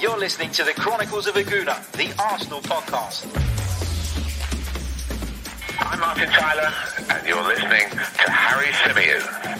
You're listening to the Chronicles of Aguna, the Arsenal podcast. I'm Martin Tyler, and you're listening to Harry Symeou.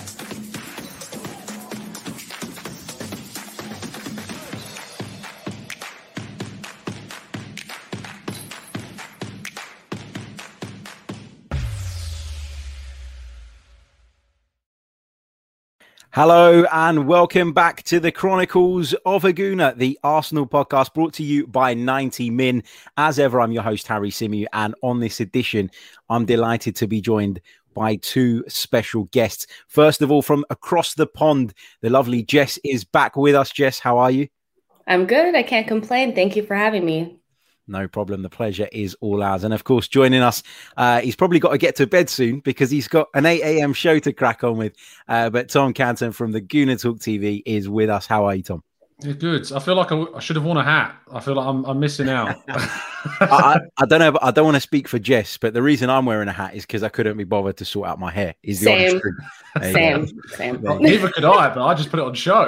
Hello and welcome back to the Chronicles of Aguna, the Arsenal podcast brought to you by 90 Min. As ever, I'm your host, Harry Symeou, and on this edition, I'm delighted to be joined by two special guests. First of all, from across the pond, the lovely Jess is back with us. Jess, how are you? I'm good. I can't complain. Thank you for having me. No problem. The pleasure is all ours. And of course, joining us, he's probably got to get to bed soon because he's got an 8 a.m. show to crack on with. But Tom Canton from the Gooner Talk TV is with us. How are you, Tom? Yeah, good. I feel like I should have worn a hat. I feel like I'm missing out. I don't know. I don't want to speak for Jess, but the reason I'm wearing a hat is because I couldn't be bothered to sort out my hair. Is the honest truth. Same. Well, neither could I, but I just put it on show.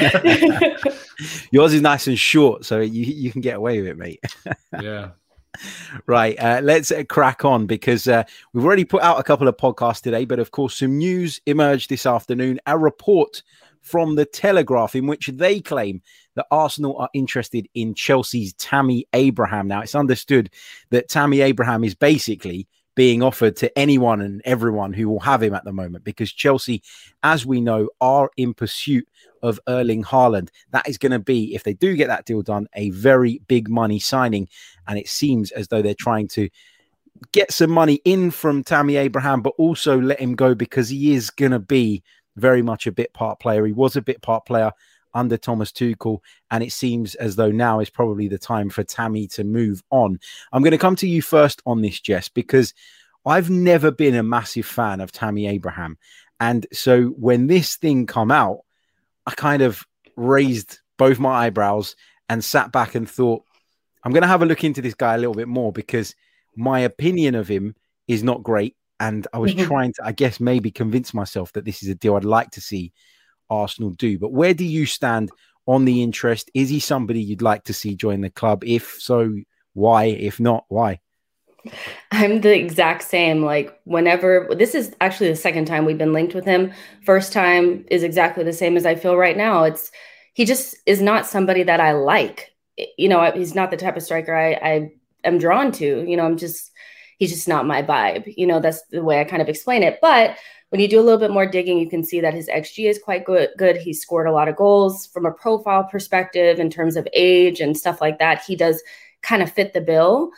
Yours is nice and short, so you can get away with it, mate. Yeah. Right. Let's crack on because we've already put out a couple of podcasts today, but of course, some news emerged this afternoon. A report from the Telegraph in which they claim that Arsenal are interested in Chelsea's Tammy Abraham. Now, it's understood that Tammy Abraham is basically being offered to anyone and everyone who will have him at the moment because Chelsea, as we know, are in pursuit of Erling Haaland. That is going to be, if they do get that deal done, a very big money signing. And it seems as though they're trying to get some money in from Tammy Abraham, but also let him go because he is going to be very much a bit part player. He was a bit part player under Thomas Tuchel, and it seems as though now is probably the time for Tammy to move on. I'm going to come to you first on this, Jess, because I've never been a massive fan of Tammy Abraham. And so when this thing come out, I kind of raised both my eyebrows and sat back and thought, I'm going to have a look into this guy a little bit more because my opinion of him is not great. And I was trying to, I guess, maybe convince myself that this is a deal I'd like to see Arsenal do. But where do you stand on the interest? Is he somebody you'd like to see join the club? If so, why? If not, why? I'm the exact same. Like whenever, this is actually the second time we've been linked with him. First time is exactly the same as I feel right now. He just is not somebody that I like. You know, he's not the type of striker I am drawn to. You know, he's just not my vibe. You know, that's the way I kind of explain it. But when you do a little bit more digging, you can see that his XG is quite good. He scored a lot of goals from a profile perspective in terms of age and stuff like that. He does kind of fit the bill.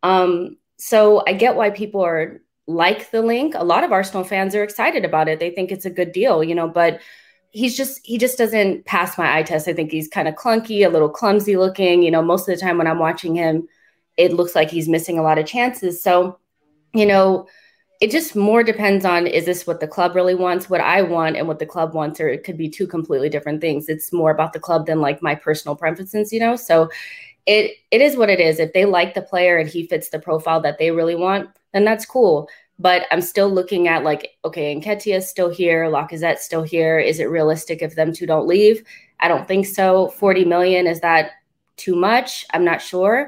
So I get why people are like the link. A lot of Arsenal fans are excited about it. They think it's a good deal, you know, but he just doesn't pass my eye test. I think he's kind of clunky, a little clumsy looking. You know, most of the time when I'm watching him, it looks like he's missing a lot of chances. So, you know, it just more depends on, is this what the club really wants, what I want and what the club wants, or it could be two completely different things. It's more about the club than like my personal preferences, you know? So it is what it is. If they like the player and he fits the profile that they really want, then that's cool. But I'm still looking at like, okay, Nketiah's still here, Lacazette's still here. Is it realistic if them two don't leave? I don't think so. 40 million, is that too much? I'm not sure.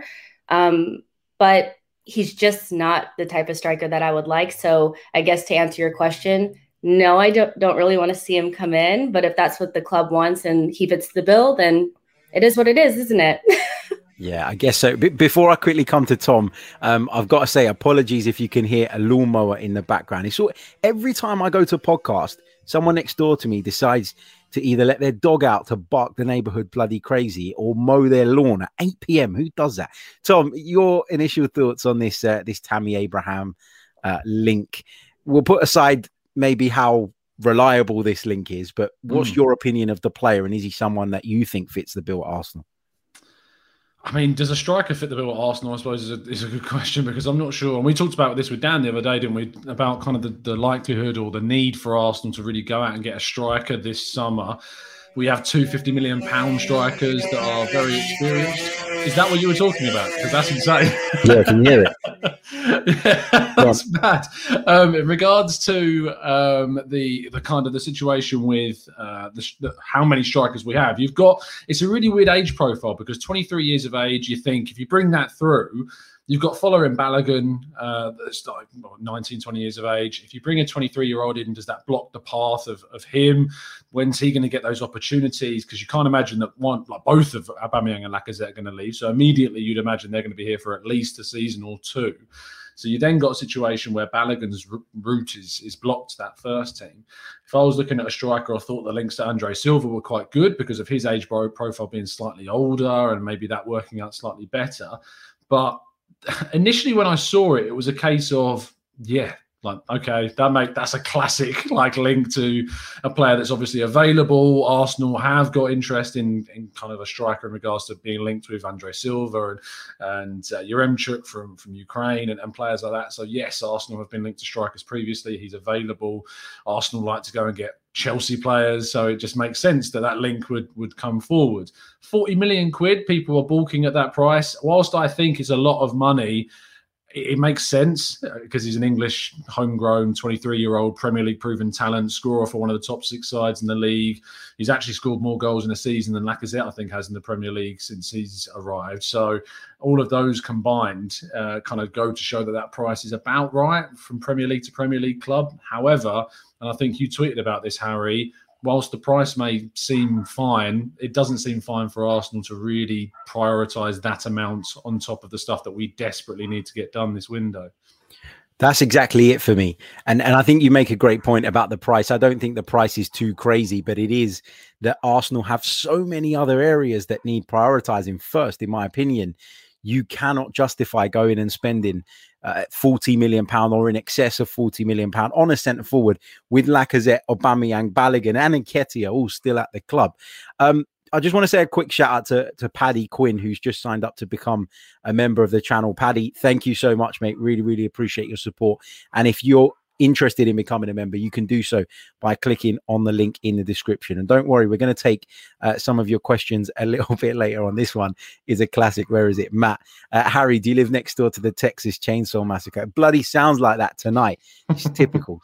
But he's just not the type of striker that I would like. So I guess to answer your question, no, I don't really want to see him come in. But if that's what the club wants and he fits the bill, then it is what it is, isn't it? Yeah, I guess so. Before I quickly come to Tom, I've got to say apologies if you can hear a lawnmower in the background. It's every time I go to a podcast, someone next door to me decides to either let their dog out to bark the neighborhood bloody crazy or mow their lawn at 8 p.m. Who does that? Tom, your initial thoughts on this Tammy Abraham link. We'll put aside maybe how reliable this link is, but what's your opinion of the player, and is he someone that you think fits the bill at Arsenal? I mean, does a striker fit the bill at Arsenal, I suppose, is a good question, because I'm not sure. And we talked about this with Dan the other day, didn't we, about kind of the likelihood or the need for Arsenal to really go out and get a striker this summer. We have two £50 million strikers that are very experienced. Is that what you were talking about? Because that's insane. Yeah, I can hear it. Yeah, that's bad. In regards to the kind of the situation with how many strikers we have, it's a really weird age profile because 23 years of age, you think if you bring that through, you've got following Balogun, that's like 19, 20 years of age. If you bring a 23-year-old in, does that block the path of him? When's he going to get those opportunities? Because you can't imagine that both of Aubameyang and Lacazette are going to leave. So immediately you'd imagine they're going to be here for at least a season or two. So you then got a situation where Balogun's route is blocked to that first team. If I was looking at a striker, I thought the links to Andre Silva were quite good because of his age profile being slightly older and maybe that working out slightly better. But initially when I saw it, it was a case of, okay, that's a classic link to a player that's obviously available. Arsenal have got interest in kind of a striker in regards to being linked with Andre Silva and Yaremchuk from Ukraine and players like that. So yes, Arsenal have been linked to strikers previously. He's available. Arsenal like to go and get Chelsea players, so it just makes sense that link would come forward. 40 million quid, people are balking at that price. Whilst I think it's a lot of money, it makes sense because he's an English, homegrown, 23-year-old Premier League proven talent, scorer for one of the top 6 sides in the league. He's actually scored more goals in a season than Lacazette, I think, has in the Premier League since he's arrived. So all of those combined kind of go to show that price is about right from Premier League to Premier League club. However, and I think you tweeted about this, Harry, whilst the price may seem fine, it doesn't seem fine for Arsenal to really prioritise that amount on top of the stuff that we desperately need to get done this window. That's exactly it for me. And I think you make a great point about the price. I don't think the price is too crazy, but it is that Arsenal have so many other areas that need prioritising first, in my opinion. You cannot justify going and spending £40 million or in excess of £40 million on a centre forward with Lacazette, Aubameyang, Balogun and Nketiah all still at the club. I just want to say a quick shout out to Paddy Quinn, who's just signed up to become a member of the channel. Paddy, thank you so much, mate. Really, really appreciate your support. And if you're interested in becoming a member, you can do so by clicking on the link in the description. And don't worry, we're going to take some of your questions a little bit later on. This one is a classic. Where is it? Matt, Harry, do you live next door to the Texas Chainsaw Massacre? Bloody sounds like that tonight. It's typical.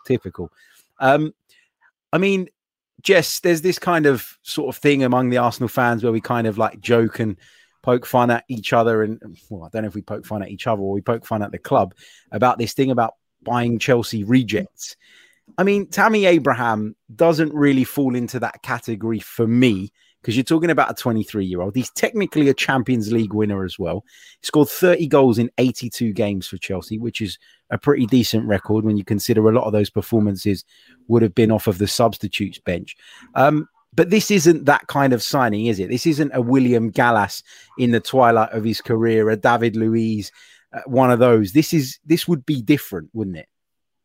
I mean, Jess, there's this kind of sort of thing among the Arsenal fans where we kind of like joke and poke fun at each other. And well, I don't know if we poke fun at each other or we poke fun at the club about this thing about buying Chelsea rejects. I mean, Tammy Abraham doesn't really fall into that category for me because you're talking about a 23-year-old. He's technically a Champions League winner as well. He scored 30 goals in 82 games for Chelsea, which is a pretty decent record when you consider a lot of those performances would have been off of the substitutes bench. But this isn't that kind of signing, is it? This isn't a William Gallas in the twilight of his career, a David Luiz, one of those. This would be different, wouldn't it?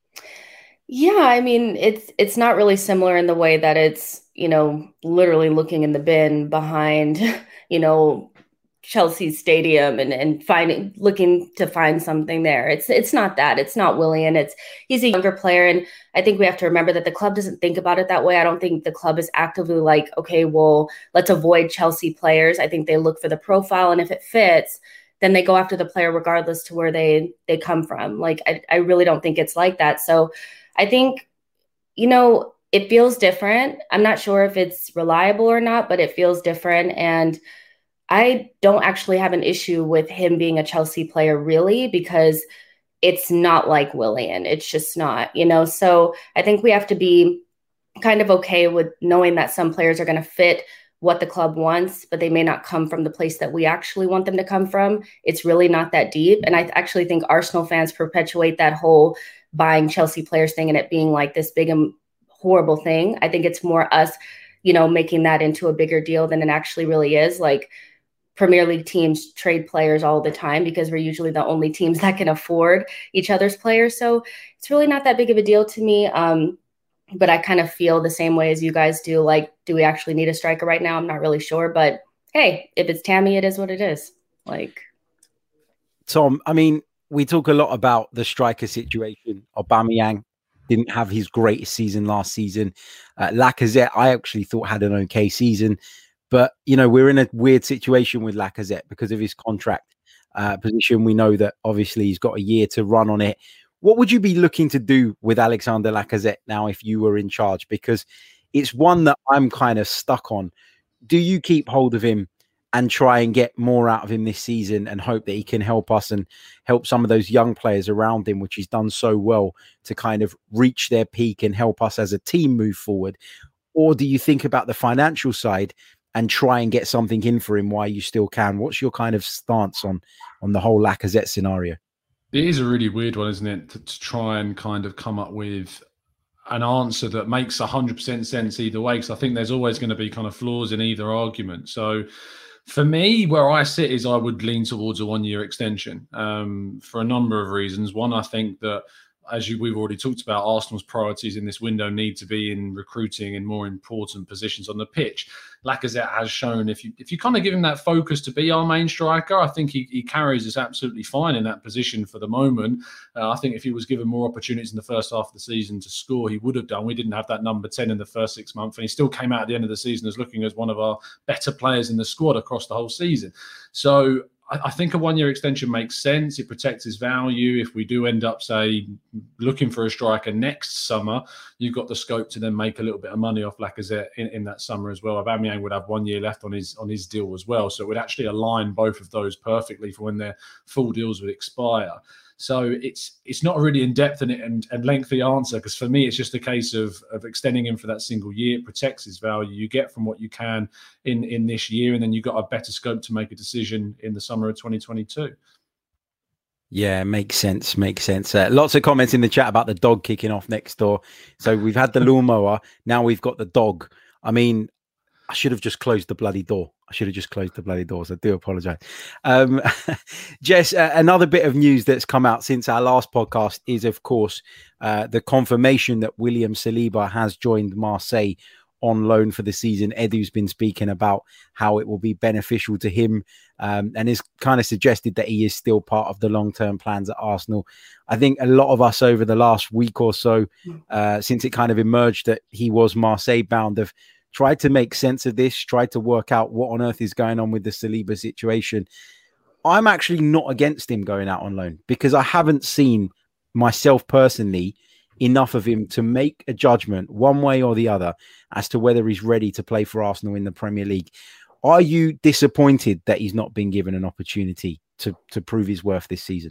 Yeah, I mean, it's not really similar in the way that it's, literally looking in the bin behind, Chelsea Stadium and looking to find something there. It's not that. It's not Willian. He's a younger player, and I think we have to remember that the club doesn't think about it that way. I don't think the club is actively like, okay, well, let's avoid Chelsea players. I think they look for the profile, and if it fits, then they go after the player regardless to where they come from. Like, I really don't think it's like that. So I think, it feels different. I'm not sure if it's reliable or not, but it feels different. And I don't actually have an issue with him being a Chelsea player, really, because it's not like Willian. It's just not, So I think we have to be kind of okay with knowing that some players are going to fit what the club wants, but they may not come from the place that we actually want them to come from. It's really not that deep. And I actually think Arsenal fans perpetuate that whole buying Chelsea players thing and it being like this big and horrible thing. I think it's more us, making that into a bigger deal than it actually really is. Like, Premier League teams trade players all the time because we're usually the only teams that can afford each other's players. So it's really not that big of a deal to me. But I kind of feel the same way as you guys do. Like, do we actually need a striker right now? I'm not really sure. But hey, if it's Tammy, it is what it is. Like, Tom, I mean, we talk a lot about the striker situation. Aubameyang didn't have his greatest season last season. Lacazette, I actually thought had an okay season. But, we're in a weird situation with Lacazette because of his contract. position. We know that obviously he's got a year to run on it. What would you be looking to do with Alexander Lacazette now if you were in charge? Because it's one that I'm kind of stuck on. Do you keep hold of him and try and get more out of him this season and hope that he can help us and help some of those young players around him, which he's done so well, to kind of reach their peak and help us as a team move forward? Or do you think about the financial side and try and get something in for him while you still can? What's your kind of stance on the whole Lacazette scenario? It is a really weird one, isn't it? To try and kind of come up with an answer that makes 100% sense either way, because I think there's always going to be kind of flaws in either argument. So for me, where I sit is I would lean towards a 1-year extension for a number of reasons. One, I think that, as we've already talked about, Arsenal's priorities in this window need to be in recruiting in more important positions on the pitch. Lacazette has shown if you kind of give him that focus to be our main striker, I think he carries us absolutely fine in that position for the moment. I think if he was given more opportunities in the first half of the season to score, he would have done. We didn't have that number 10 in the first 6 months, and he still came out at the end of the season as looking as one of our better players in the squad across the whole season. So I think a 1-year extension makes sense. It protects his value. If we do end up, say, looking for a striker next summer, you've got the scope to then make a little bit of money off Lacazette in that summer as well. Aubameyang would have 1 year left on his deal as well. So it would actually align both of those perfectly for when their full deals would expire. So it's not a really in-depth and lengthy answer, because for me, it's just a case of extending him for that single year. It protects his value. You get from what you can in this year, and then you've got a better scope to make a decision in the summer of 2022. Yeah, makes sense. Lots of comments in the chat about the dog kicking off next door. So we've had the lawnmower. Now we've got the dog. I mean, I should have just closed the bloody door. So I do apologize. Jess, another bit of news that's come out since our last podcast is, of course, the confirmation that William Saliba has joined Marseille on loan for the season. Edu's been speaking about how it will be beneficial to him and has kind of suggested that he is still part of the long-term plans at Arsenal. I think a lot of us over the last week or so, since it kind of emerged that he was Marseille bound, have tried to make sense of this, tried to work out what on earth is going on with the Saliba situation. I'm actually not against him going out on loan, because I haven't seen myself personally enough of him to make a judgment one way or the other as to whether he's ready to play for Arsenal in the Premier League. Are you disappointed that he's not been given an opportunity to prove his worth this season?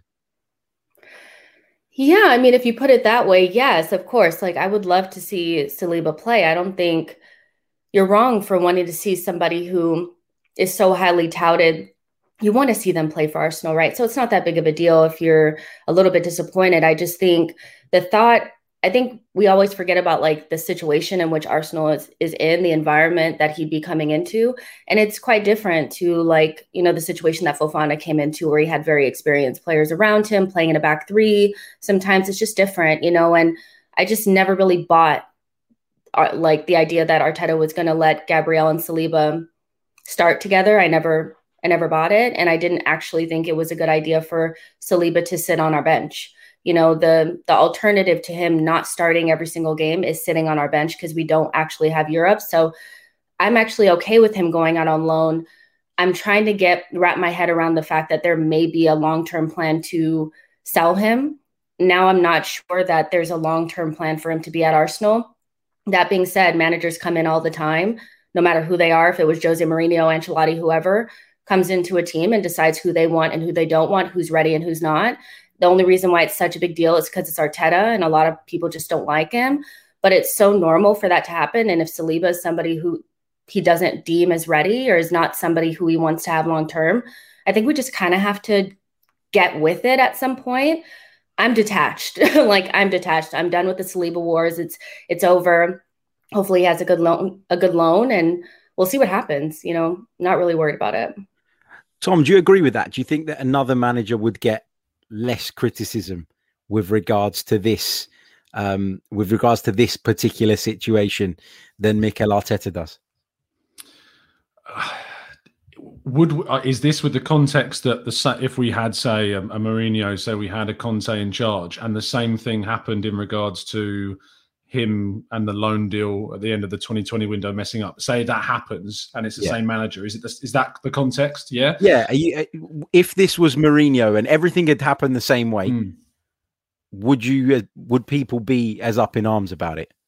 Yeah, I mean, if you put it that way, yes, of course. Like, I would love to see Saliba play. I don't think you're wrong for wanting to see somebody who is so highly touted. You want to see them play for Arsenal, right? So it's not that big of a deal if you're a little bit disappointed. I just think I think we always forget about like the situation in which Arsenal is in, the environment that he'd be coming into. And it's quite different to, like, you know, the situation that Fofana came into, where he had very experienced players around him playing in a back three. Sometimes it's just different, you know, and I just never really bought like the idea that Arteta was going to let Gabriel and Saliba start together. I never bought it. And I didn't actually think it was a good idea for Saliba to sit on our bench. You know, the alternative to him not starting every single game is sitting on our bench, because we don't actually have Europe. So I'm actually okay with him going out on loan. I'm trying to wrap my head around the fact that there may be a long-term plan to sell him. Now I'm not sure that there's a long-term plan for him to be at Arsenal. That being said, managers come in all the time, no matter who they are. If it was Jose Mourinho, Ancelotti, whoever comes into a team and decides who they want and who they don't want, who's ready and who's not. The only reason why it's such a big deal is because it's Arteta and a lot of people just don't like him. But it's so normal for that to happen. And if Saliba is somebody who he doesn't deem as ready or is not somebody who he wants to have long term, I think we just kind of have to get with it at some point. I'm detached. I'm detached. I'm done with the Saliba wars. It's over. Hopefully he has a good loan, and we'll see what happens. You know, not really worried about it. Tom, do you agree with that? Do you think that another manager would get less criticism with regards to this particular situation than Mikel Arteta does? Is this with the context that if we had, say, a Mourinho, say we had a Conte in charge, and the same thing happened in regards to him and the loan deal at the end of the 2020 window messing up. Say that happens and it's the same manager. Is that the context? Yeah. Yeah. If this was Mourinho and everything had happened the same way, would people be as up in arms about it?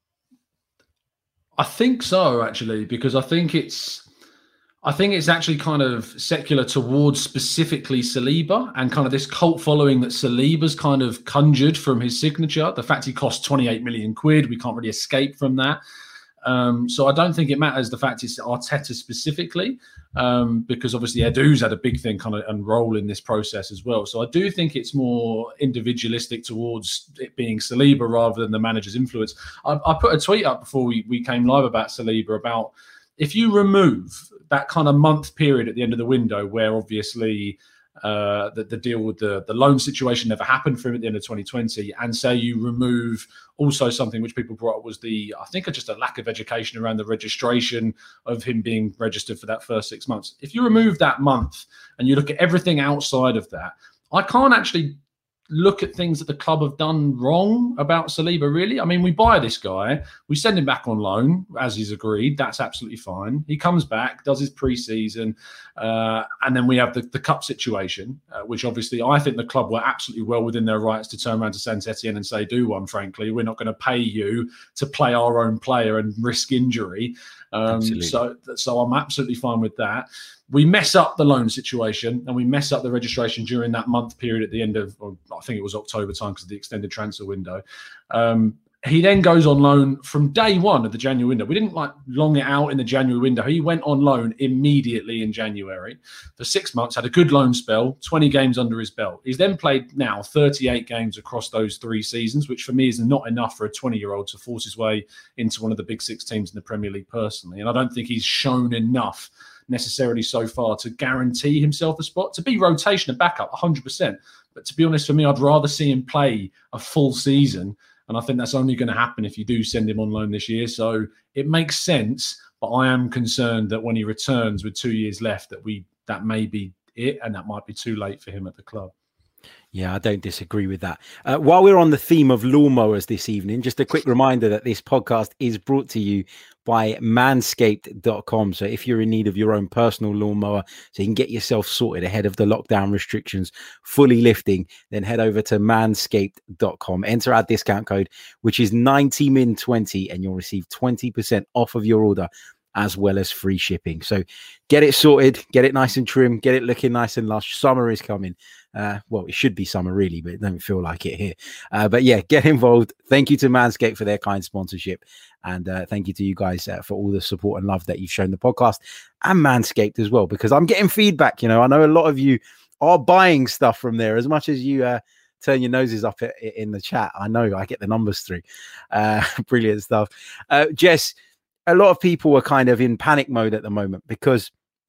I think so, actually, because I think it's actually kind of secular towards specifically Saliba and kind of this cult following that Saliba's kind of conjured from his signature. The fact he cost 28 million quid, we can't really escape from that. So I don't think it matters the fact it's Arteta specifically, because obviously Edu's had a big thing kind of and role in this process as well. So I do think it's more individualistic towards it being Saliba rather than the manager's influence. I put a tweet up before we came live about Saliba about if you remove that kind of month period at the end of the window where obviously the deal with the loan situation never happened for him at the end of 2020, and say you remove also something which people brought up was just a lack of education around the registration of him being registered for that first 6 months. If you remove that month and you look at everything outside of that, I can't actually look at things that the club have done wrong about Saliba, really. I mean, we buy this guy, we send him back on loan, as he's agreed. That's absolutely fine. He comes back, does his pre-season, and then we have the cup situation, which obviously I think the club were absolutely well within their rights to turn around to Saint Etienne and say, do one, frankly. We're not going to pay you to play our own player and risk injury. So I'm absolutely fine with that. We mess up the loan situation and we mess up the registration during that month period at the end of, I think it was October time because of the extended transfer window. He then goes on loan from day one of the January window. We didn't long it out in the January window. He went on loan immediately in January for 6 months, had a good loan spell, 20 games under his belt. He's then played now 38 games across those 3 seasons, which for me is not enough for a 20-year-old to force his way into one of the big 6 teams in the Premier League personally. And I don't think he's shown enough necessarily so far to guarantee himself a spot. To be rotation and backup, 100%. But to be honest, for me, I'd rather see him play a full season. And I think that's only going to happen if you do send him on loan this year. So it makes sense. But I am concerned that when he returns with 2 years left, that may be it. And that might be too late for him at the club. Yeah, I don't disagree with that. While we're on the theme of lawnmowers this evening, just a quick reminder that this podcast is brought to you by manscaped.com. So if you're in need of your own personal lawnmower, so you can get yourself sorted ahead of the lockdown restrictions fully lifting, then head over to manscaped.com. Enter our discount code, which is 90min20, and you'll receive 20% off of your order, as well as free shipping. So get it sorted, get it nice and trim, get it looking nice and lush. Summer is coming. Well, it should be summer really, but it don't feel like it here. But yeah, get involved. Thank you to Manscaped for their kind sponsorship. And thank you to you guys for all the support and love that you've shown the podcast and Manscaped as well, because I'm getting feedback. You know, I know a lot of you are buying stuff from there as much as you turn your noses up in the chat. I know I get the numbers through. Brilliant stuff. Jess, a lot of people are kind of in panic mode at the moment because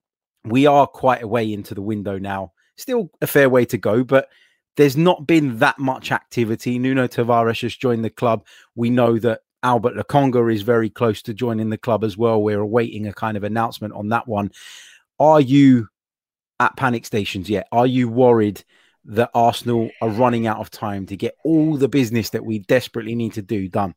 we are quite a way into the window now. Still a fair way to go, but there's not been that much activity. Nuno Tavares has joined the club. We know that Albert Lokonga is very close to joining the club as well. We're awaiting a kind of announcement on that one. Are you at panic stations yet? Are you worried that Arsenal are running out of time to get all the business that we desperately need to do done?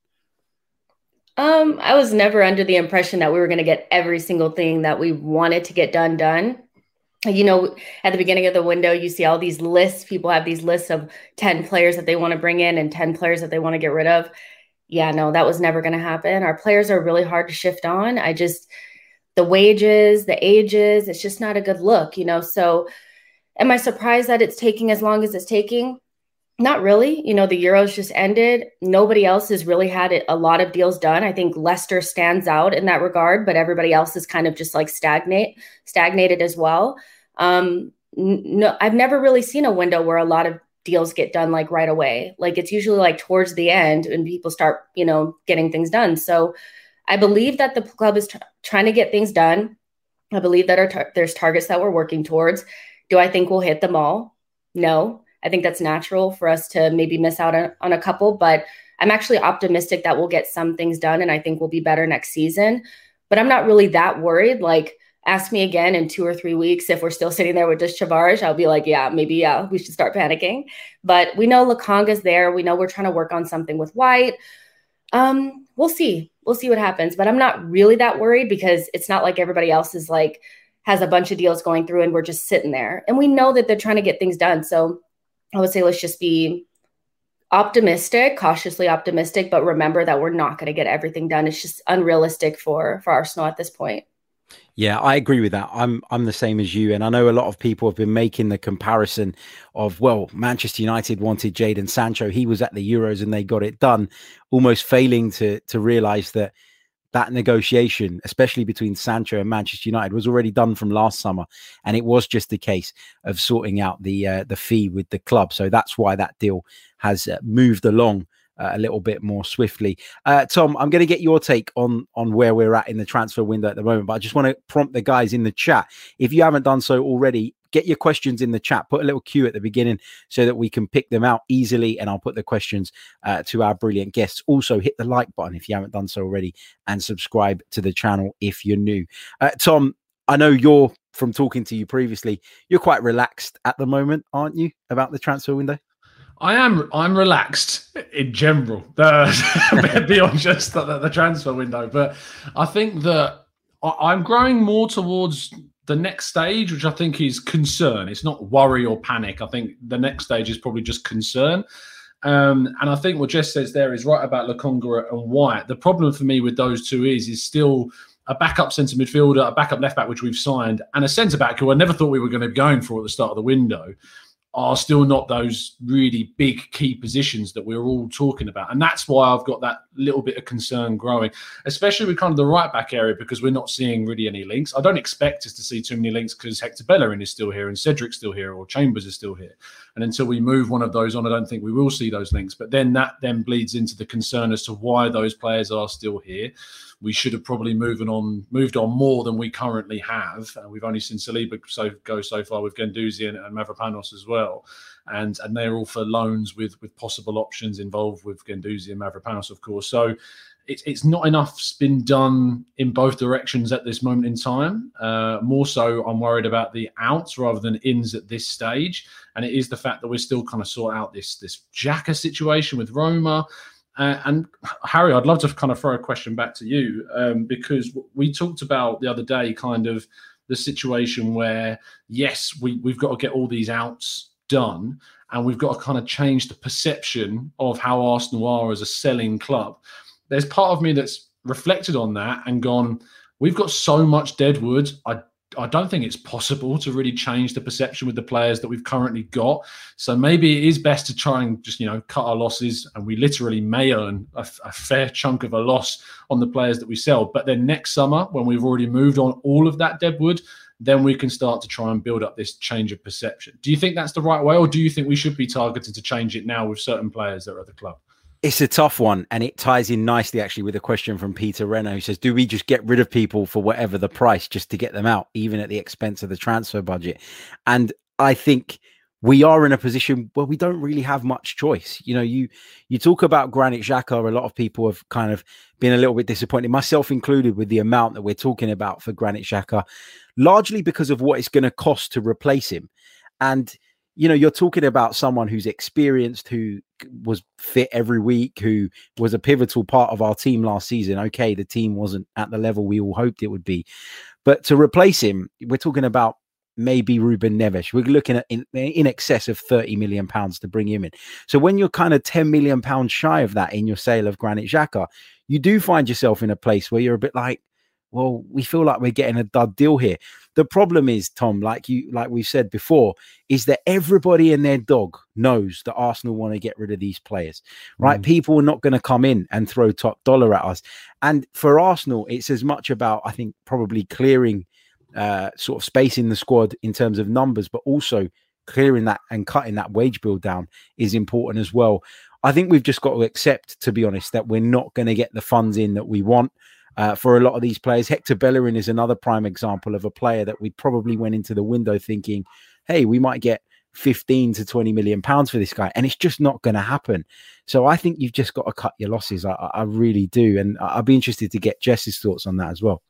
I was never under the impression that we were going to get every single thing that we wanted to get done. You know, at the beginning of the window, you see all these lists. People have these lists of 10 players that they want to bring in and 10 players that they want to get rid of. Yeah, no, that was never going to happen. Our players are really hard to shift on. The wages, the ages, it's just not a good look, you know. So am I surprised that it's taking as long as it's taking? Not really. You know, the Euros just ended. Nobody else has really had a lot of deals done. I think Leicester stands out in that regard, but everybody else is kind of just like stagnated as well. No, I've never really seen a window where a lot of deals get done like right away. Like it's usually like towards the end and people start, you know, getting things done. So I believe that the club is trying to get things done. I believe that there's targets that we're working towards. Do I think we'll hit them all? No. I think that's natural for us to maybe miss out on a couple, but I'm actually optimistic that we'll get some things done and I think we'll be better next season. But I'm not really that worried. Like, ask me again in 2 or 3 weeks if we're still sitting there with just Tavares, I'll be like, yeah, we should start panicking. But we know Lokonga's there. We know we're trying to work on something with White. We'll see. We'll see what happens. But I'm not really that worried because it's not like everybody else is like has a bunch of deals going through and we're just sitting there. And we know that they're trying to get things done. So I would say let's just be optimistic, cautiously optimistic, but remember that we're not going to get everything done. It's just unrealistic for Arsenal at this point. Yeah, I agree with that. I'm the same as you. And I know a lot of people have been making the comparison of, well, Manchester United wanted Jadon Sancho. He was at the Euros and they got it done, almost failing to realize that negotiation, especially between Sancho and Manchester United, was already done from last summer. And it was just a case of sorting out the fee with the club. So that's why that deal has moved along a little bit more swiftly. Tom, I'm going to get your take on where we're at in the transfer window at the moment, but I just want to prompt the guys in the chat. If you haven't done so already, get your questions in the chat, put a little queue at the beginning so that we can pick them out easily, and I'll put the questions to our brilliant guests. Also, hit the like button if you haven't done so already, and subscribe to the channel if you're new. Tom, I know from talking to you previously, you're quite relaxed at the moment, aren't you, about the transfer window? I'm relaxed in general, beyond just the transfer window. But I think that I'm growing more towards the next stage, which I think is concern. It's not worry or panic. I think the next stage is probably just concern. And I think what Jess says there is right about Lokonga and White. The problem for me with those two is still a backup centre midfielder, a backup left back, which we've signed, and a centre back who I never thought we were going to be going for at the start of the window, are still not those really big key positions that we're all talking about. And that's why I've got that little bit of concern growing, especially with kind of the right back area, because we're not seeing really any links. I don't expect us to see too many links because Hector Bellerin is still here and Cedric's still here or Chambers is still here. And until we move one of those on, I don't think we will see those links. But then that bleeds into the concern as to why those players are still here. We should have probably moved on more than we currently have. We've only seen Saliba go so far with Guendouzi and Mavropanos as well. And they're all for loans with possible options involved with Guendouzi and Mavropanos, of course. So it's not enough's been done in both directions at this moment in time. More so, I'm worried about the outs rather than ins at this stage. And it is the fact that we're still kind of sort out this Xhaka situation with Roma. And Harry, I'd love to kind of throw a question back to you because we talked about the other day kind of the situation where, yes, we've got to get all these outs done and we've got to kind of change the perception of how Arsenal are as a selling club. There's part of me that's reflected on that and gone, we've got so much deadwood. I don't think it's possible to really change the perception with the players that we've currently got. So maybe it is best to try and just, cut our losses, and we literally may earn a fair chunk of a loss on the players that we sell. But then next summer, when we've already moved on all of that deadwood, then we can start to try and build up this change of perception. Do you think that's the right way, or do you think we should be targeted to change it now with certain players that are at the club? It's a tough one, and it ties in nicely actually with a question from Peter Renner, who says, do we just get rid of people for whatever the price just to get them out, even at the expense of the transfer budget? And I think we are in a position where we don't really have much choice. You talk about Granit Xhaka, a lot of people have kind of been a little bit disappointed, myself included, with the amount that we're talking about for Granit Xhaka, largely because of what it's going to cost to replace him. And you're talking about someone who's experienced, who was fit every week, who was a pivotal part of our team last season. Okay, the team wasn't at the level we all hoped it would be. But to replace him, we're talking about maybe Ruben Neves. We're looking at in excess of £30 million to bring him in. So when you're kind of £10 million shy of that in your sale of Granit Xhaka, you do find yourself in a place where you're a bit like, well, we feel like we're getting a dud deal here. The problem is, Tom, like we've said before, is that everybody and their dog knows that Arsenal want to get rid of these players, right? People are not going to come in and throw top dollar at us. And for Arsenal, it's as much about, I think, probably clearing sort of space in the squad in terms of numbers, but also clearing that and cutting that wage bill down is important as well. I think we've just got to accept, to be honest, that we're not going to get the funds in that we want. For a lot of these players. Hector Bellerin is another prime example of a player that we probably went into the window thinking, hey, we might get 15 to 20 million pounds for this guy. And it's just not going to happen. So I think you've just got to cut your losses. I really do. And I'd be interested to get Jess's thoughts on that as well.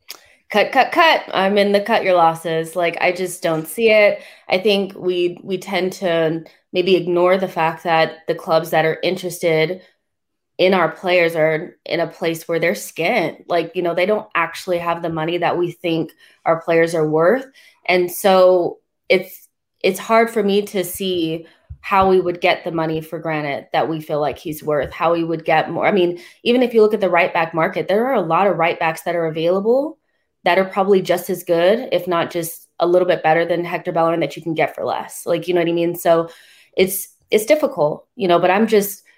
Cut. I'm in the cut your losses. I just don't see it. I think we tend to maybe ignore the fact that the clubs that are interested in our players are in a place where they're skint. Like, you know, they don't actually have the money that we think our players are worth. And so it's hard for me to see how we would get the money for Granit that we feel like he's worth, how we would get more. I mean, even if you look at the right back market, there are a lot of right backs that are available that are probably just as good, if not just a little bit better than Hector Bellerin, that you can get for less. Like, you know what I mean? So it's difficult, you know, but I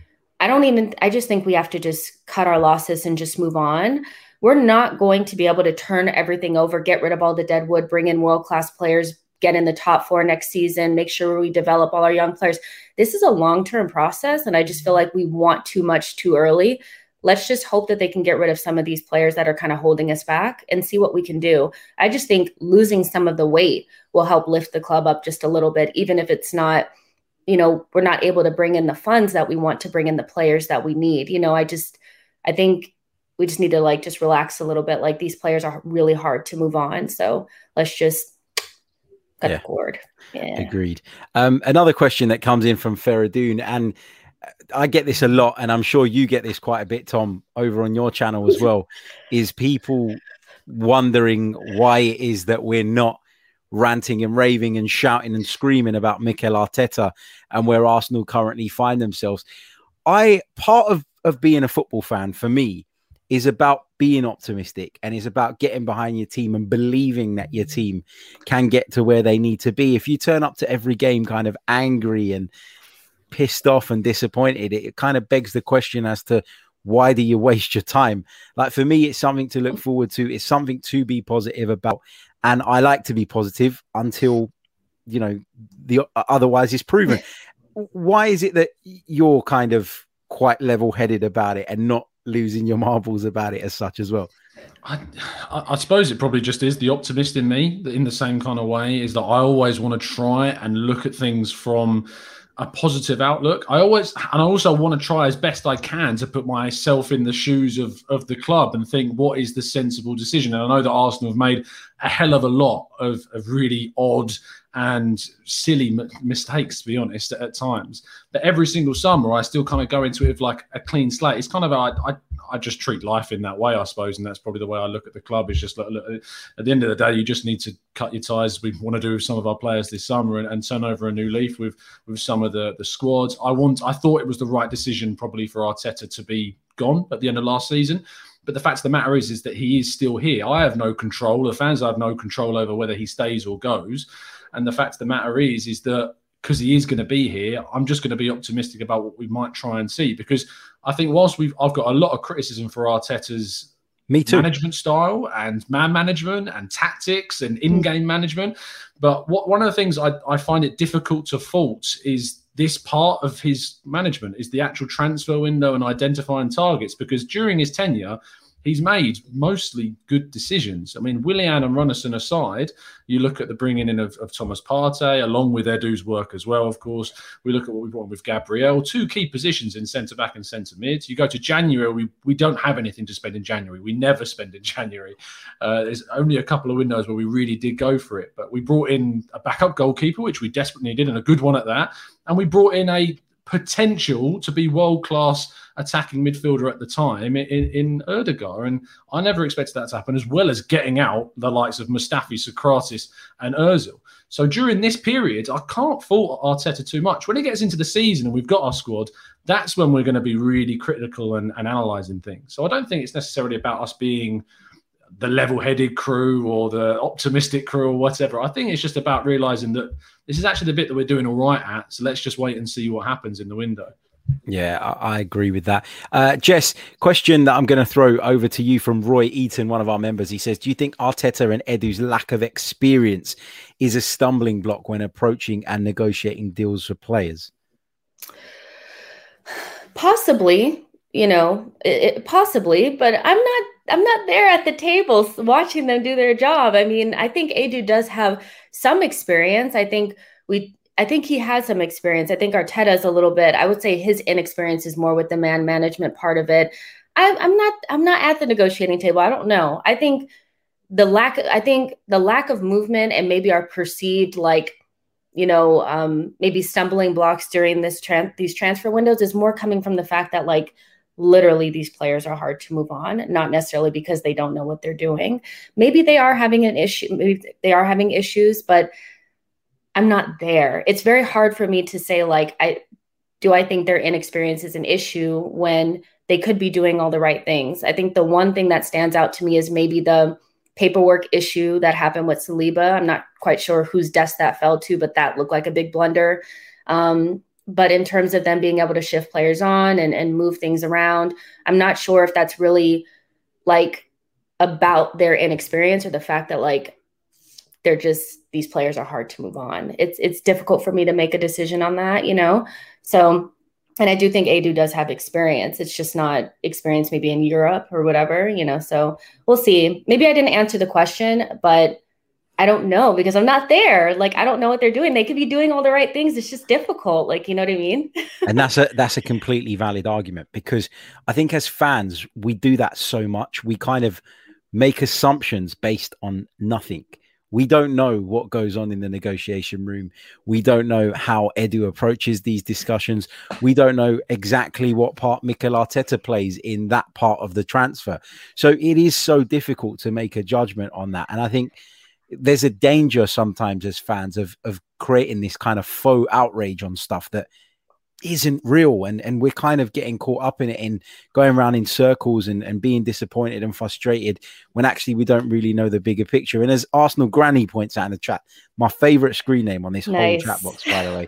just think we have to just cut our losses and just move on. We're not going to be able to turn everything over, get rid of all the dead wood, bring in world-class players, get in the top 4 next season, make sure we develop all our young players. This is a long-term process, and I just feel like we want too much too early. Let's just hope that they can get rid of some of these players that are kind of holding us back and see what we can do. I just think losing some of the weight will help lift the club up just a little bit, even if it's not, you know, we're not able to bring in the funds that we want to bring in the players that we need. You know, I think we just need to like just relax a little bit. Like, these players are really hard to move on. So let's just cut the cord. Yeah. Agreed. Another question that comes in from Feradoon, and I get this a lot, and I'm sure you get this quite a bit, Tom, over on your channel as well, is people wondering why it is that we're not ranting and raving and shouting and screaming about Mikel Arteta and where Arsenal currently find themselves. Part of being a football fan for me is about being optimistic, and is about getting behind your team and believing that your team can get to where they need to be. If you turn up to every game kind of angry and pissed off and disappointed, it kind of begs the question as to why do you waste your time? Like, for me, it's something to look forward to. It's something to be positive about. And I like to be positive until, you know, the otherwise is proven. Why is it that you're kind of quite level-headed about it and not losing your marbles about it as such as well? I suppose it probably just is the optimist in me, in the same kind of way, is that I always want to try and look at things from a positive outlook. I also want to try as best I can to put myself in the shoes of the club and think, what is the sensible decision? And I know that Arsenal have made a hell of a lot of really odd and silly mistakes, to be honest, at times. But every single summer, I still kind of go into it with like a clean slate. It's kind of I just treat life in that way, I suppose, and that's probably the way I look at the club. It's just like, look, at the end of the day, you just need to cut your ties. We want to do with some of our players this summer and turn over a new leaf with some of the squads. I thought it was the right decision probably for Arteta to be gone at the end of last season. But the fact of the matter is that he is still here. I have no control. The fans have no control over whether he stays or goes. And the fact of the matter is that because he is going to be here, I'm just going to be optimistic about what we might try and see. Because I think whilst I've got a lot of criticism for Arteta's management style and man management and tactics and in-game management, but one of the things I find it difficult to fault is this part of his management, is the actual transfer window and identifying targets. Because during his tenure, he's made mostly good decisions. I mean, Willian and Runnison aside, you look at the bringing in of Thomas Partey, along with Edu's work as well, of course. We look at what we've got with Gabriel, 2 key positions in centre-back and centre-mid. You go to January, we don't have anything to spend in January. We never spend in January. There's only a couple of windows where we really did go for it. But we brought in a backup goalkeeper, which we desperately needed, and a good one at that. And we brought in a potential to be world-class attacking midfielder at the time in Ødegaard. And I never expected that to happen, as well as getting out the likes of Mustafi, Socrates and Ozil. So during this period, I can't fault Arteta too much. When it gets into the season and we've got our squad, that's when we're going to be really critical and analysing things. So I don't think it's necessarily about us being the level-headed crew or the optimistic crew or whatever. I think it's just about realising that this is actually the bit that we're doing all right at. So let's just wait and see what happens in the window. Yeah, I agree with that. Jess, question that I'm going to throw over to you from Roy Eaton, one of our members. He says, do you think Arteta and Edu's lack of experience is a stumbling block when approaching and negotiating deals for players? Possibly, possibly, but I'm not there at the table watching them do their job. I mean, I think Edu does have some experience. I think he has some experience. I think Arteta's a little bit, I would say his inexperience is more with the man management part of it. I'm not at the negotiating table. I don't know. I think the lack of movement and maybe our perceived maybe stumbling blocks during these transfer windows is more coming from the fact that literally these players are hard to move on, not necessarily because they don't know what they're doing. Maybe they are having an issue. Maybe they are having issues, but I'm not there. It's very hard for me to say, like, I think their inexperience is an issue when they could be doing all the right things. I think the one thing that stands out to me is maybe the paperwork issue that happened with Saliba. I'm not quite sure whose desk that fell to, but that looked like a big blunder. But in terms of them being able to shift players on and move things around, I'm not sure if that's really like about their inexperience or the fact that like they're just, these players are hard to move on. It's difficult for me to make a decision on that, you know? So, and I do think Edu does have experience. It's just not experience maybe in Europe or whatever, you know? So we'll see. Maybe I didn't answer the question, but I don't know because I'm not there. Like, I don't know what they're doing. They could be doing all the right things. It's just difficult. Like, you know what I mean? And that's a completely valid argument, because I think as fans, we do that so much. We kind of make assumptions based on nothing. We don't know what goes on in the negotiation room. We don't know how Edu approaches these discussions. We don't know exactly what part Mikel Arteta plays in that part of the transfer. So it is so difficult to make a judgment on that. And I think there's a danger sometimes as fans of creating this kind of faux outrage on stuff that isn't real, and we're kind of getting caught up in it and going around in circles and being disappointed and frustrated when actually we don't really know the bigger picture. And as Arsenal Granny points out in the chat, my favorite screen name on this whole chat box, by the way.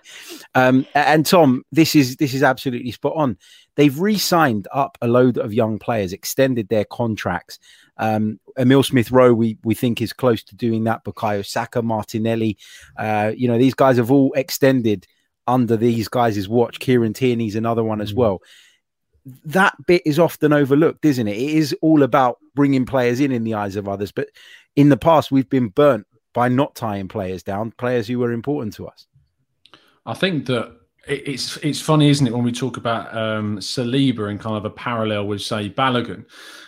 And Tom, this is absolutely spot on. They've re-signed up a load of young players, extended their contracts. Emil Smith-Rowe, we think is close to doing that. Bukayo Saka, Martinelli, these guys have all extended under these guys' watch. Kieran Tierney's another one as well. That bit is often overlooked, isn't it? It is all about bringing players in the eyes of others. But in the past, we've been burnt by not tying players down, players who were important to us. I think that it's funny, isn't it, when we talk about Saliba and kind of a parallel with, say, Balogun.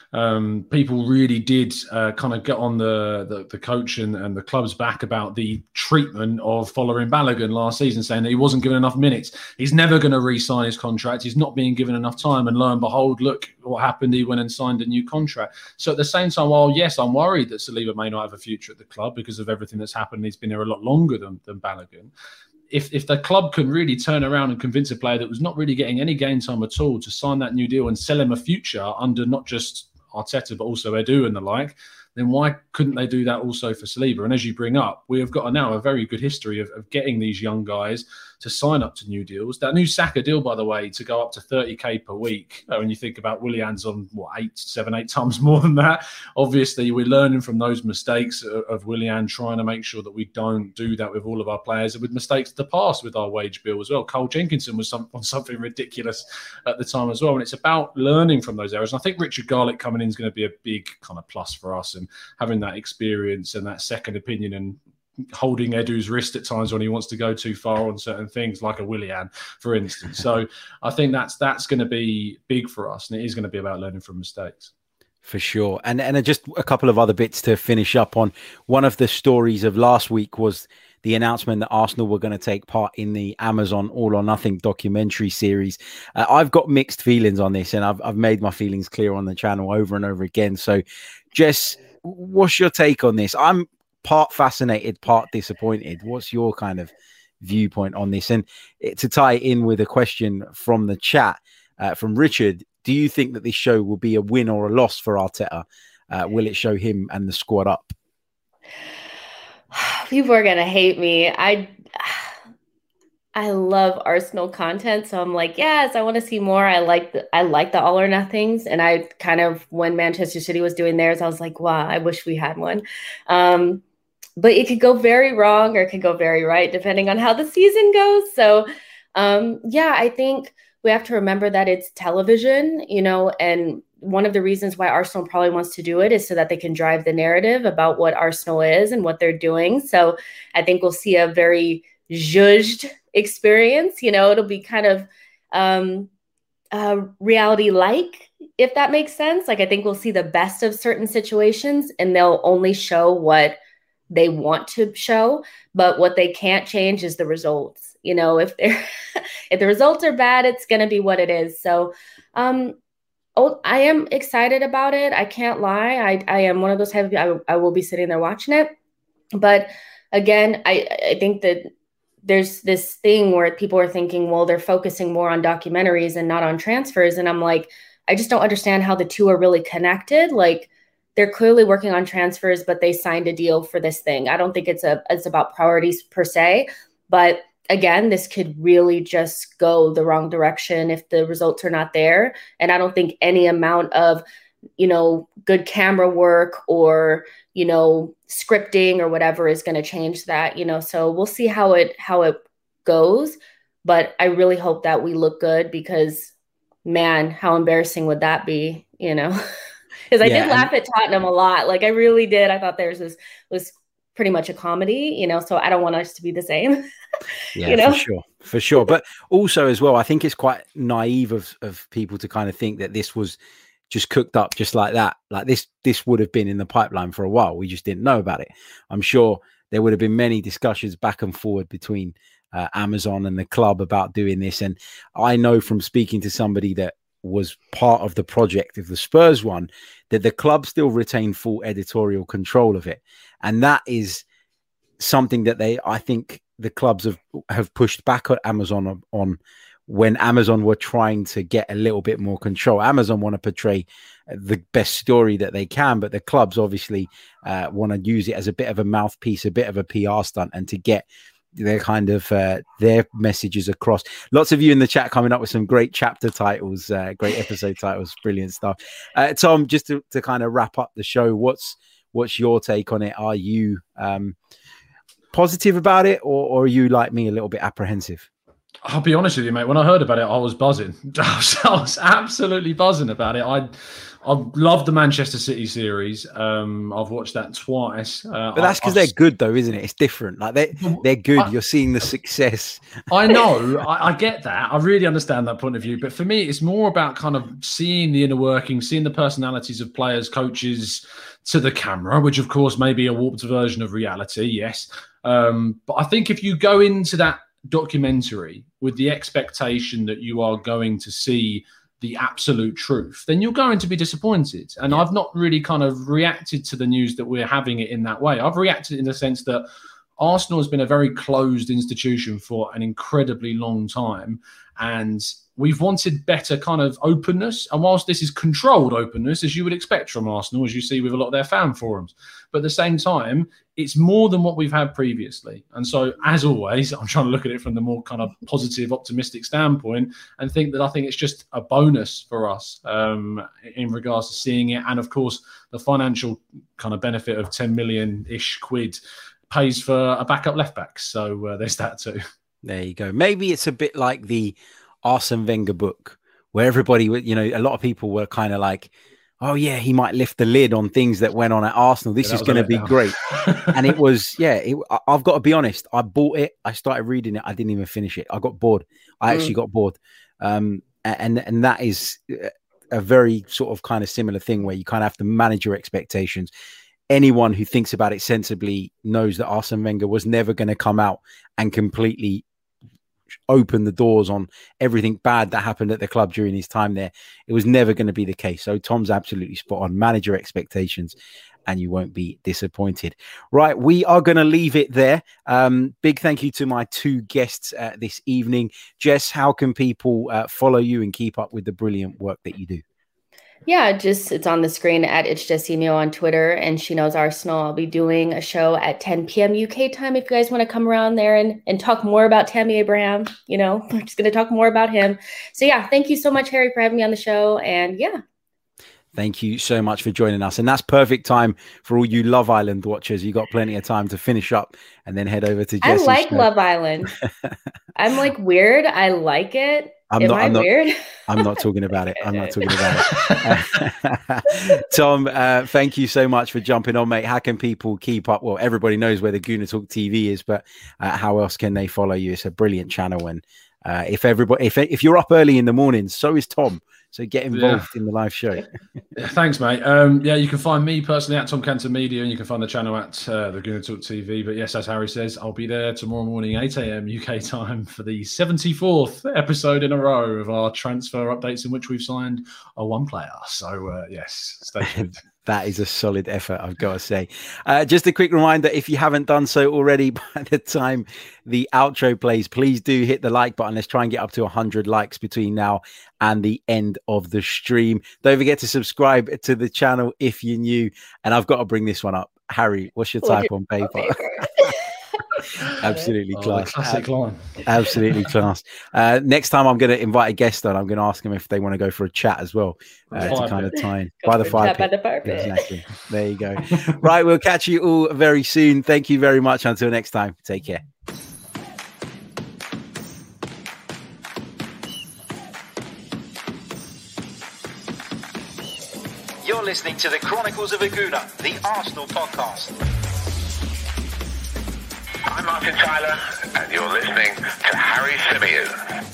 People really did kind of get on the coach and the club's back about the treatment of following Balogun last season, saying that he wasn't given enough minutes. He's never going to re-sign his contract. He's not being given enough time. And lo and behold, look what happened. He went and signed a new contract. So at the same time, while yes, I'm worried that Saliba may not have a future at the club because of everything that's happened, he's been here a lot longer than Balogun. If the club can really turn around and convince a player that was not really getting any game time at all to sign that new deal and sell him a future under not just Arteta, but also Edu and the like, then why couldn't they do that also for Saliba? And as you bring up, we have got now a very good history of getting these young guys to sign up to new deals. That new Saka deal, by the way, to go up to 30k per week. When you think about Willian's on 8 times more than that. Obviously, we're learning from those mistakes of Willian, trying to make sure that we don't do that with all of our players, and with mistakes of the past with our wage bill as well. Cole Jenkinson was on something ridiculous at the time as well. And it's about learning from those errors. And I think Richard Garlick coming in is going to be a big kind of plus for us, and having that experience and that second opinion and holding Edu's wrist at times when he wants to go too far on certain things, like a Willian, for instance. So I think that's going to be big for us, and it is going to be about learning from mistakes. For sure. And just a couple of other bits to finish up on. One of the stories of last week was the announcement that Arsenal were going to take part in the Amazon All or Nothing documentary series. I've got mixed feelings on this, and I've made my feelings clear on the channel over and over again. So, Jess, what's your take on this? I'm part fascinated, part disappointed. What's your kind of viewpoint on this? And to tie in with a question from the chat from Richard, do you think that this show will be a win or a loss for Arteta? Will it show him and the squad up? People are going to hate me. I love Arsenal content. So I'm like, yes, I want to see more. I like the all or nothings. And I kind of, when Manchester City was doing theirs, I was like, wow, I wish we had one. But it could go very wrong or it could go very right, depending on how the season goes. So I think we have to remember that it's television, and one of the reasons why Arsenal probably wants to do it is so that they can drive the narrative about what Arsenal is and what they're doing. So I think we'll see a very zhuzhed experience. It'll be kind of reality-like, if that makes sense. Like, I think we'll see the best of certain situations, and they'll only show what they want to show, but what they can't change is the results. If the results are bad, it's going to be what it is. So Oh, I am excited about it. I can't lie. I am one of those heavy. I will be sitting there watching it. But again, I think that there's this thing where people are thinking, well, they're focusing more on documentaries and not on transfers. And I'm like, I just don't understand how the two are really connected. Like, they're clearly working on transfers, but they signed a deal for this thing. I don't think it's about priorities per se, but again, this could really just go the wrong direction if the results are not there. And I don't think any amount of, good camera work or, scripting or whatever is going to change that, so we'll see how it goes. But I really hope that we look good, because man, how embarrassing would that be, because I did laugh at Tottenham a lot. Like, I really did. I thought theirs was pretty much a comedy, so I don't want us to be the same. Yeah, for sure. But also as well, I think it's quite naive of people to kind of think that this was just cooked up just like that. Like this would have been in the pipeline for a while. We just didn't know about it. I'm sure there would have been many discussions back and forward between Amazon and the club about doing this. And I know from speaking to somebody that was part of the project of the Spurs one, that the club still retained full editorial control of it. And that is something that I think the clubs have pushed back at Amazon on when Amazon were trying to get a little bit more control. Amazon want to portray the best story that they can, but the clubs obviously want to use it as a bit of a mouthpiece, a bit of a PR stunt, and to get their kind of their messages across. Lots of you in the chat coming up with some great chapter titles, great episode titles, brilliant stuff. Tom, just to kind of wrap up the show, what's your take on it? Are you positive about it, or are you like me, a little bit apprehensive? I'll be honest with you, mate. When I heard about it, I was buzzing. I was absolutely buzzing about it. I love the Manchester City series. I've watched that twice. But that's because they're good, though, isn't it? It's different. Like they're good. You're seeing the success. I know. I get that. I really understand that point of view. But for me, it's more about kind of seeing the inner workings, seeing the personalities of players, coaches to the camera, which, of course, may be a warped version of reality. Yes. But I think if you go into that documentary with the expectation that you are going to see the absolute truth, then you're going to be disappointed. And I've not really kind of reacted to the news that we're having it in that way. I've reacted in the sense that Arsenal has been a very closed institution for an incredibly long time, and we've wanted better kind of openness. And whilst this is controlled openness, as you would expect from Arsenal, as you see with a lot of their fan forums, but at the same time, it's more than what we've had previously. And so, as always, I'm trying to look at it from the more kind of positive, optimistic standpoint, and think that I think it's just a bonus for us in regards to seeing it. And of course, the financial kind of benefit of 10 million-ish quid pays for a backup left back. So there's that too. There you go. Maybe it's a bit like the Arsene Wenger book, where everybody, a lot of people were kind of like, oh yeah, he might lift the lid on things that went on at Arsenal. This is going to be great. And it was, I've got to be honest. I bought it. I started reading it. I didn't even finish it. I got bored. I actually got bored. And that is a very sort of kind of similar thing where you kind of have to manage your expectations. Anyone who thinks about it sensibly knows that Arsene Wenger was never going to come out and completely open the doors on everything bad that happened at the club during his time there. It was never going to be the case. So Tom's absolutely spot on. Manage your expectations and you won't be disappointed. Right, we are going to leave it there. Big thank you to my two guests this evening. Jess, how can people follow you and keep up with the brilliant work that you do? Yeah, it's on the screen at It's Jessimio on Twitter, and She Knows Arsenal. I'll be doing a show at 10 p.m. UK time if you guys want to come around there and talk more about Tammy Abraham. We're just going to talk more about him. So yeah, thank you so much, Harry, for having me on the show. And yeah. Thank you so much for joining us. And that's perfect time for all you Love Island watchers. You got plenty of time to finish up and then head over to Jess's I like show. Love Island. I'm like weird. I like it. I'm not weird? I'm not talking about it. I'm not talking about it. Tom, thank you so much for jumping on, mate. How can people keep up? Well, everybody knows where the Gooner Talk TV is, but how else can they follow you? It's a brilliant channel. And if you're up early in the morning, so is Tom. So get involved in the live show. Thanks, mate. You can find me personally at Tom Cantor Media, and you can find the channel at the Gooner Talk TV. But yes, as Harry says, I'll be there tomorrow morning, 8 a.m. UK time, for the 74th episode in a row of our transfer updates, in which we've signed a one player. So yes, stay tuned. That is a solid effort, I've got to say. Just a quick reminder, if you haven't done so already, by the time the outro plays, please do hit the like button. Let's try and get up to 100 likes between now and the end of the stream. Don't forget to subscribe to the channel if you're new. And I've got to bring this one up. Harry, what's your type on paper? Absolutely class. Classic line. Absolutely class. Next time I'm going to invite a guest on. I'm going to ask them if they want to go for a chat as well, to kind of tie in by the fire pit. Exactly. There you go. Right, we'll catch you all very soon. Thank you very much. Until next time, take care. You're listening to the Chronicles of a Gooner, the Arsenal podcast. I'm Martin Tyler, and you're listening to Harry Symeou.